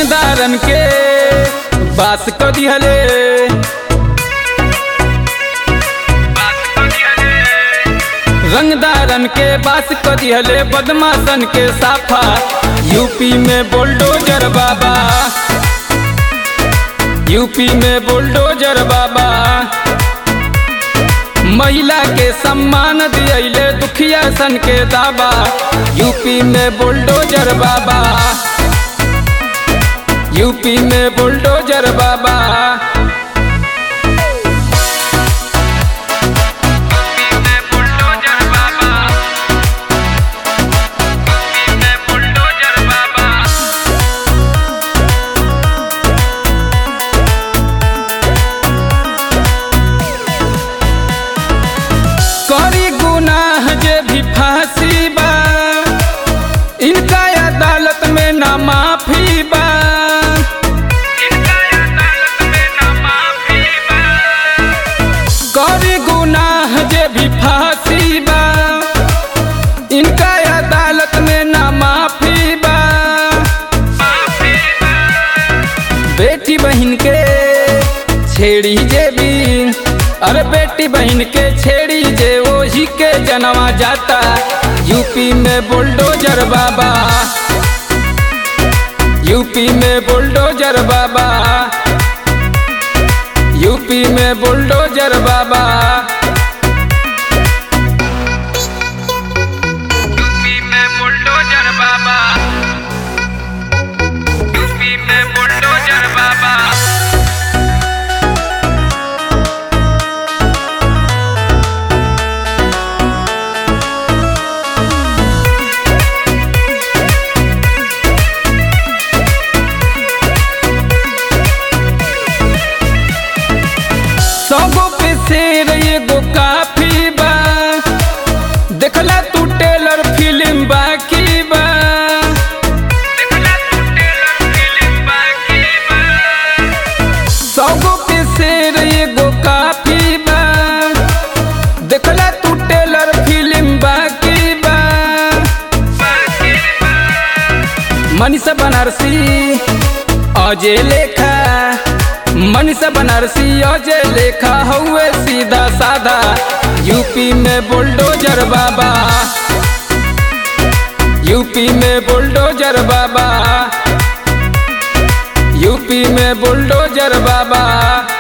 रंगदारन के बास क दिहले, रंगदारन के बास क दिहले, बदमाशन के साफा यूपी में बुलडोजर बाबा, यूपी में बुलडोजर बाबा। महिला के सम्मान दियले, दुखिया सन के दावा, यूपी में बुलडोजर बाबा, यूपी में बुलडोजर बाबा। करी गुनाह जे भी फांसी बा, इनका अदालत में ना माफी बा, करी गुनाह जे भी फांसी बा, इनका अदालत में ना माफी बा। बेटी बहन के छेड़ी जे भी, अरे बेटी बहन के छेड़ी जे वही के जनवा जाता, यूपी में बुलडोजर बाबा, यूपी में बुलडोजर बाबा, यूपी में बुलडोजर बाबा। यूपी में बुलडोजर बाबा, यूपी में बुलडोजर बाबा। सौगो पे शेर एगो काफी बा, देखला तू टेलर फिल्म बाकी बा, सौगो पे शेर एगो काफी बा, देखला तू टेलर फिल्म बाकी बा। मनीषा बनारसी अजय लेखा, मनीषा बनारसी अजय लेखा हुए सीधा साधा, यूपी में बुलडोजर बाबा, यूपी में बुलडोजर बाबा, यूपी में बुलडोजर बाबा।